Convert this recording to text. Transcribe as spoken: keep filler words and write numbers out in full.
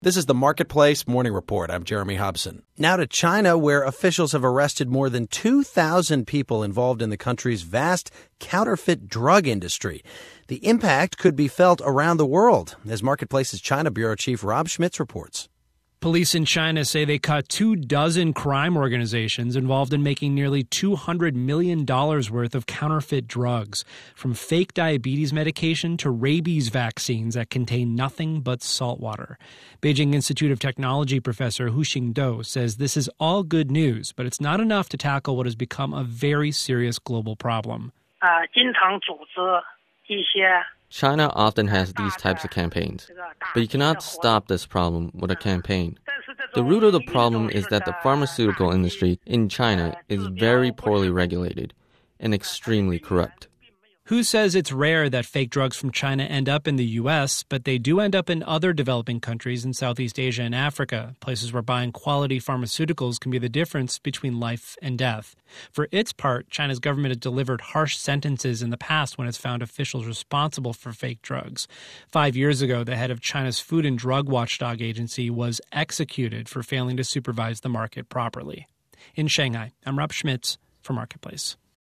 This is the Marketplace Morning Report. I'm Jeremy Hobson. Now to China, where officials have arrested more than two thousand people involved in the country's vast counterfeit drug industry. The impact could be felt around the world, as Marketplace's China Bureau Chief Rob Schmitz reports. Police in China say they caught two dozen crime organizations involved in making nearly two hundred million dollars worth of counterfeit drugs, from fake diabetes medication to rabies vaccines that contain nothing but salt water. Beijing Institute of Technology professor Hu Xingdou says this is all good news, but it's not enough to tackle what has become a very serious global problem. Uh, 经常组织一些 China often has these types of campaigns, but you cannot stop this problem with a campaign. The root of the problem is that the pharmaceutical industry in China is very poorly regulated and extremely corrupt. Hu says it's rare that fake drugs from China end up in the U S, but they do end up in other developing countries in Southeast Asia and Africa, places where buying quality pharmaceuticals can be the difference between life and death. For its part, China's government has delivered harsh sentences in the past when it's found officials responsible for fake drugs. Five years ago, the head of China's Food and Drug Watchdog Agency was executed for failing to supervise the market properly. In Shanghai, I'm Rob Schmitz for Marketplace.